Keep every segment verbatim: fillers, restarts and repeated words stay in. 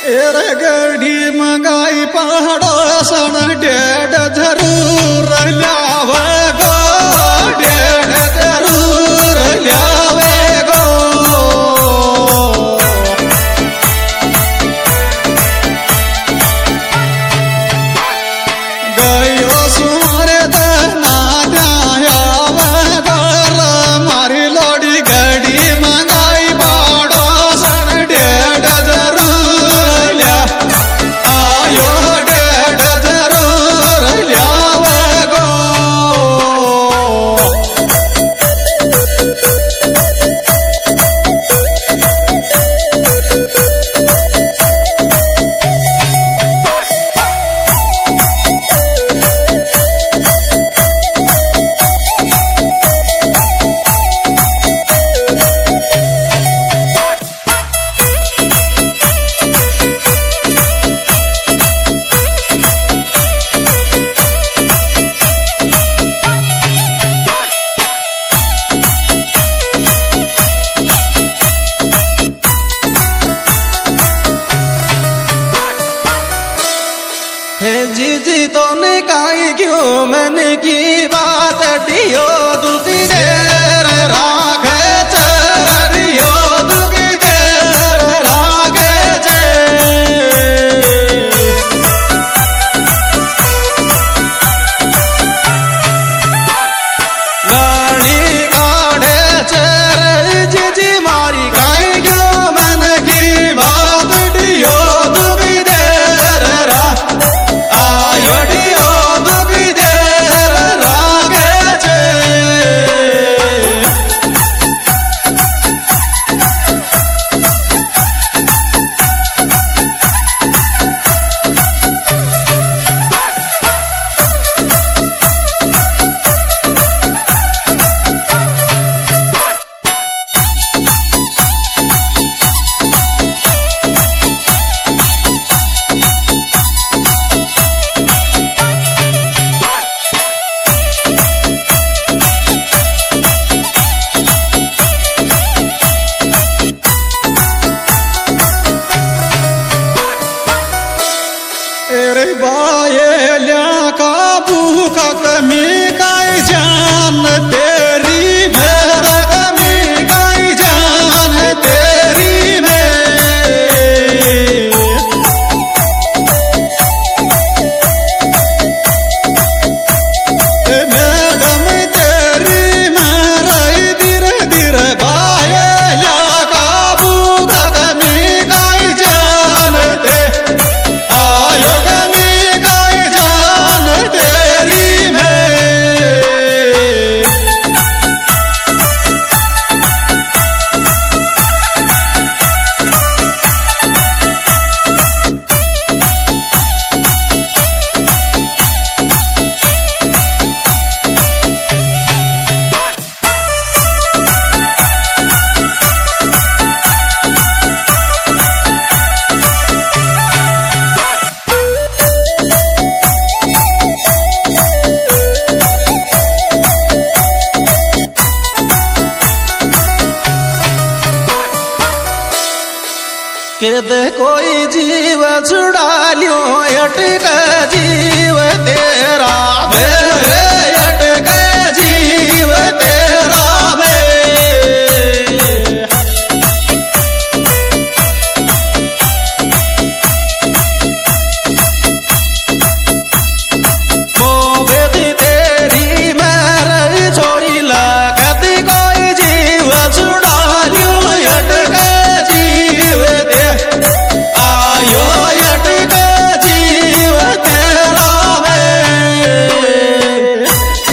तेरे गढ़ी मंगाई पहाड़ो सन डेढ़ जरूर लावे गो, डेढ़ जरूर लावे गो। गयो सुमारे दना जावे घर मारी लोड़ी गढ़ी मंगाई पहाड़ो सन डेढ़ जरूर ला आयो, डेढ़ जरूर लावे गो। हे जीजी तो ने काई क्यों मैंने की बात दियो दूसरी देर रागे चरियो दूसरी देर रागे चे। गाड़ी काढ़े चर जीजी मारी काई क्यों मैंने की बात दियो दूसरी देर रा आयोडियो दुबी देर रागे चे। तेरे बाये ल्या का भूखा कमी काई जान तेरी मेरा कमी काई जान तेरी में। मैडम तेरी मेरा धीरे धीरे बाये ल्या का भूखा कमी काई जान ते आयो कमी काई जान तेरी में। कहते कोई जीव छुड़ा लियो अटक जीव तेरा मेरे अटक जीव तेरा में। मोबेदी तेरी मेरे छोड़ी लगती कोई जीव छुड़ा लियो अटक जीव ते आयो अटक जीव तेरा में।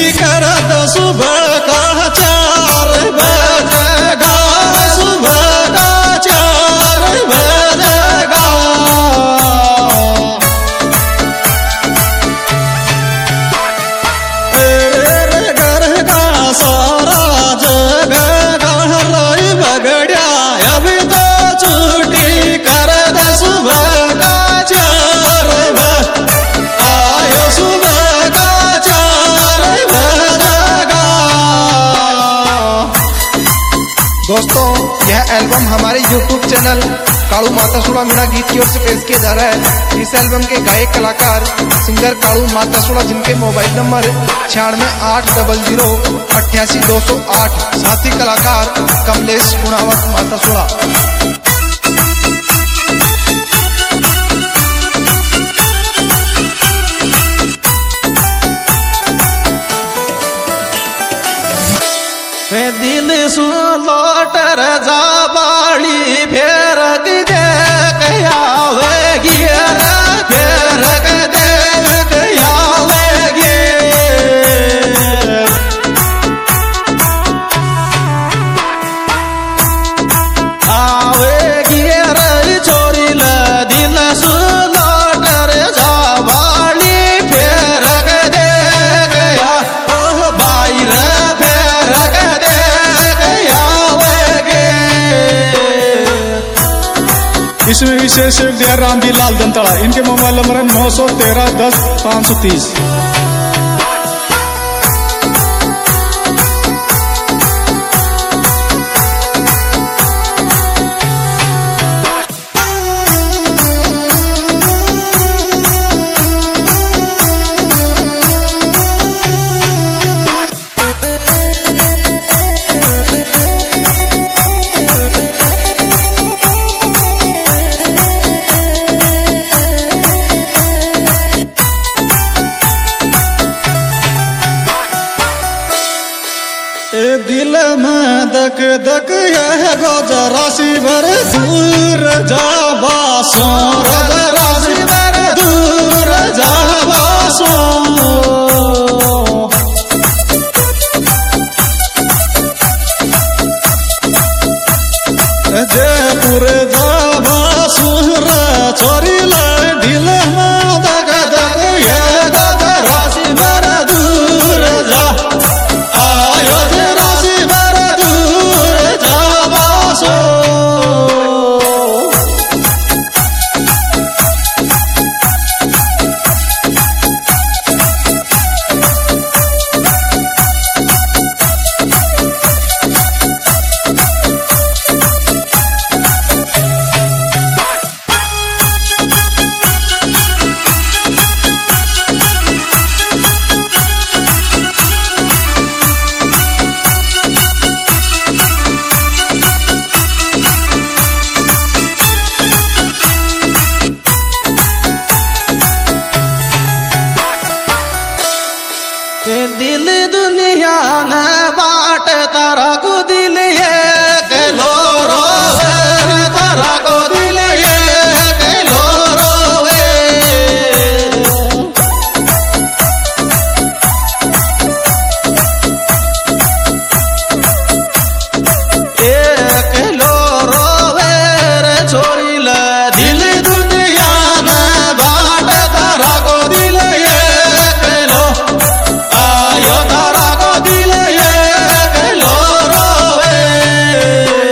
कर दो सुबह का चार बजेगा, सुबह का चार बजेगा। तेरे घर का सारा जग गहराई बगड़िया, अभी तो छुट्टी कर दे सुबह का चार बजे, आयो सुबह का चार बजेगा। दोस्तों, यह एल्बम हमारे यूट्यूब चैनल कालू मातासुड़ा मीणा गीत की ओर से पेश किया जा रहा है। इस एल्बम के गायक कलाकार सिंगर कालू मातासुड़ा, जिनके मोबाइल नंबर छियानवे आठ डबल जीरो अट्ठासी दो सौ आठ, साथी कलाकार कमलेश कुणावत मातासुड़ा। दिल सु लौटर जा बाड़ी फेर दे आवेगी, फेर दे आवेगी। आवेगी रे छोरी ल दिल सु लौटर जा बाड़ी फेर दे गया, ओह बाई रे इसमें विशेष दिया राम जी लाल दंताड़ा, इनके मोबाइल नंबर है नौ सौ तेरह दस पाँच सौ तीस। दिल में दक दक यह गोजरासी भर दूर जाबा सोर, राशि भर दूर जाबा सोर। जयपुर जाबा सुर छोरी ल दिल में दक दक यह गोजरासी भर दूर जा, आयो राशि भर दूर जाबा सो। दिल दुनिया न बाट तारा को दिल है